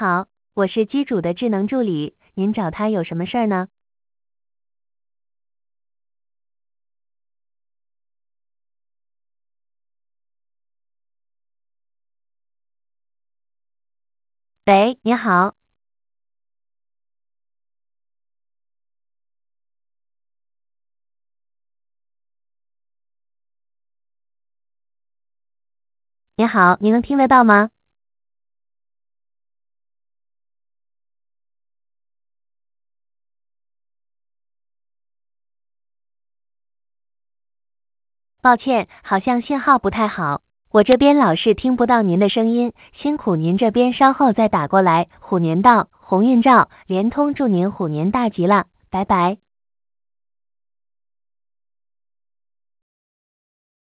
好，我是机主的智能助理，您找他有什么事儿呢？喂，你好，你好，您能听得到吗？抱歉，好像信号不太好，我这边老是听不到您的声音，辛苦您这边稍后再打过来。虎年到，鸿运照，联通祝您虎年大吉了，拜拜。